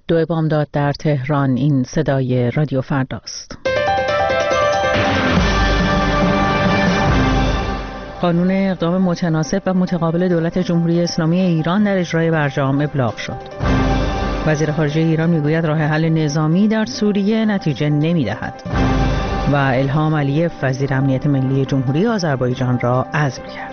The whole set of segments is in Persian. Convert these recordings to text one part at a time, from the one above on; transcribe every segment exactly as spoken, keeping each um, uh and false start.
دو بامداد در تهران. این صدای رادیو فرداست. قانون اقدام متناسب و متقابل دولت جمهوری اسلامی ایران در اجرای برجام ابلاغ شد. وزیر خارجه ایران میگوید راه حل نظامی در سوریه نتیجه نمی‌دهد. و الهام علیف وزیر امنیت ملی جمهوری آذربایجان را عزل کرد.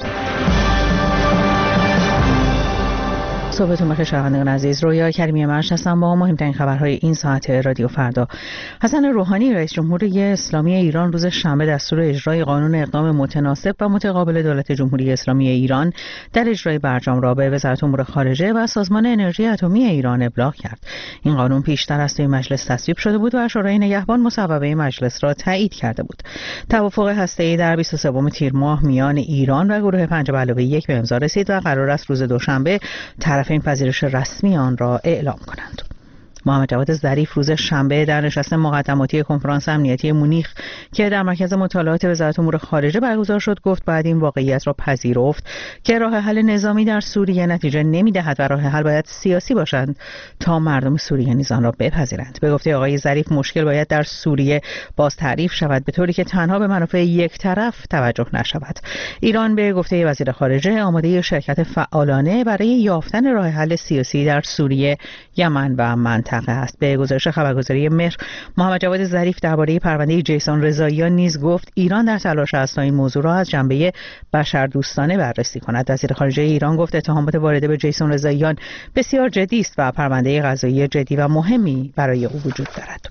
صبحتون بخیر شنوندگان عزیز. رویا کریمی مرش هستم با مهمترین خبرهای این ساعت رادیو فردا. حسن روحانی رئیس جمهوری اسلامی ایران روز شنبه دستور اجرای قانون اقدام متناسب و متقابل دولت جمهوری اسلامی ایران در اجرای برجام را به وزارت امور خارجه و سازمان انرژی اتمی ایران ابلاغ کرد. این قانون پیشتر از توی مجلس تصویب شده بود و شورای نگهبان مصوبه مجلس را تایید کرده بود. توافق هسته‌ای در بیست و سوم تیر ماه میان ایران و گروه پنج به علاوه یک به امضا رسید و قرار است روز دوشنبه این پذیرش رسمی آن را اعلام کنند. محمد جواد ظریف روز شنبه در نشست مقدماتی کنفرانس امنیتی مونیخ که در مرکز مطالعات وزارت امور خارجه برگزار شد گفت باید این واقعیت را پذیرفت که راه حل نظامی در سوریه نتیجه نمی‌دهد و راه حل باید سیاسی باشند تا مردم سوریه نیز آن را بپذیرند. به گفته آقای ظریف مشکل باید در سوریه باز تعریف شود به طوری که تنها به منافع یک طرف توجه نشود. ایران به گفته وزیر خارجه آماده شرکت فعالانه برای یافتن راه حل سیاسی در سوریه، یمن و منطقه است. به گزارش خبرگزاری مهر، محمد جواد ظریف درباره پرونده جیسون رضاییان نیز گفت ایران در تلاش است تا این موضوع را از جنبه بشردوستانه بررسی کند. وزیر خارجه ایران گفت اتهامات وارده به جیسون رضاییان بسیار جدی است و پرونده قضایی جدی و مهمی برای او وجود دارد.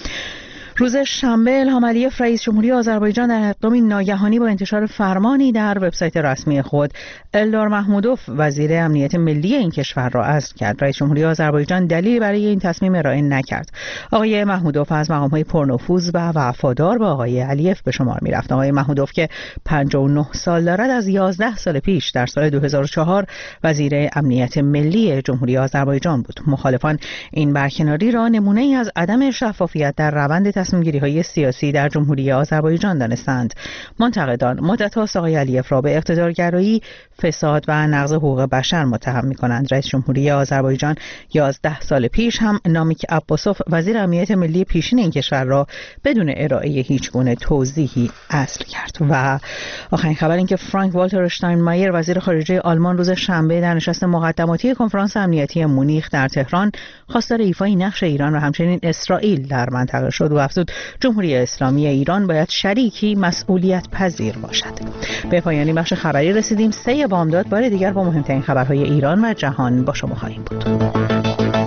روز شنبه الهام علیف رئیس جمهوری آذربایجان در اقدامی ناگهانی با انتشار فرمانی در وبسایت رسمی خود الدار محمودوف وزیر امنیت ملی این کشور را عزل کرد. رئیس جمهوری آذربایجان دلیلی برای این تصمیم ارائه نکرد. آقای محمودوف از مقام‌های پرنفوذ و وفادار با آقای علیف به شمار می‌رفت. آقای محمودوف که پنجاه و نه سال دارد از یازده سال پیش در سال دو هزار و چهار وزیر امنیت ملی جمهوری آذربایجان بود. مخالفان این برکناری را نمونه‌ای از عدم شفافیت در روند تصمیم‌گیری‌های سیاسی در جمهوری آذربایجان دانستند. منتقدان مدت‌هاست آقای علیف را به اقتدارگرایی، فساد و نقض حقوق بشر متهم می‌کنند. رئیس جمهوری آذربایجان یازده سال پیش هم نامیک عباسوف وزیر امنیت ملی پیشین این کشور را بدون ارائه هیچگونه توضیحی عزل کرد. و آخرین خبر این که فرانک والتر اشتاینمایر وزیر خارجه آلمان روز شنبه در نشست مقدماتی کنفرانس امنیتی مونیخ در تهران خواستار ایفای نقش ایران و همچنین اسرائیل در منطقه شد و افزود جمهوری اسلامی ایران باید شریکی مسئولیت پذیر باشد. به پایان بخش خبری رسیدیم. سه بامداد بار دیگر با مهمترین خبرهای ایران و جهان با شما خواهیم بود.